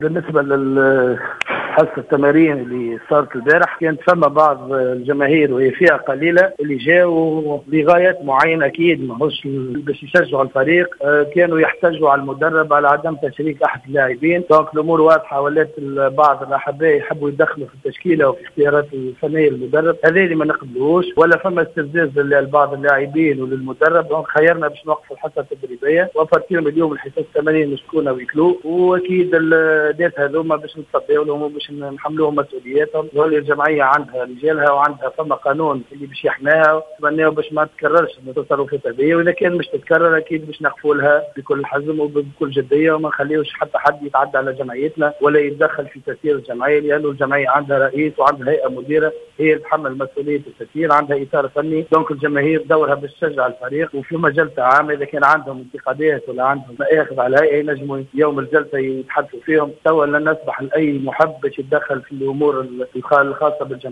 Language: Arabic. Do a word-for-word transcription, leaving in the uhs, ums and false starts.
بالنسبة للحصة التمارين اللي صارت البارح كانت فما بعض الجماهير وهي فئة قليلة اللي جاوا لغايات معينة، أكيد ماهوش باش يشجعوا الفريق، كانوا يحتجوا على المدرب على عدم تشريك أحد اللاعبين. دونك الأمور واضحة، ولات بعض الأحباء يحبوا يدخلوا في التشكيلة وفي اختيارات الفنية للمدرب، هذا اللي ما نقبلوش. ولا فما استفزاز لبعض اللاعبين وللمدرب. دونك خيرنا باش نوقف الحصة التدريبية وفرتيهم اليوم الحصة التمارين مسكونة ويكلوا، وأكيد الناس هذوما باش نتبعوا لهم وباش نحملوهم مسؤولياتهم. واللي الجمعيه عندها رجالها وعندها فما قانون اللي باش يحماها، نتمناو باش ما تتكررش التصرفات هذه، واذا كان باش تتكرر اكيد باش نقفوا لها بكل حزم وبكل جديه، وما نخليوش حتى حد يتعدى على جمعيتنا ولا يتدخل في تسيير الجمعيه، لانه الجمعيه عندها رئيس وعندها هيئه مديره هي اللي تحمل مسؤوليه التسيير، عندها اطار فني. دونك الجماهير دورها باش تشجع الفريق، وفي يوم الجلسه عامه اذا كان عندهم انتقادات ولا عندهم مآخذ على الهيئه ينجموا يوم الجلسه يتحدثوا فيهم. توا لن نسمح لاي محب باش يتدخل في الامور الخاصه بالجمعيه.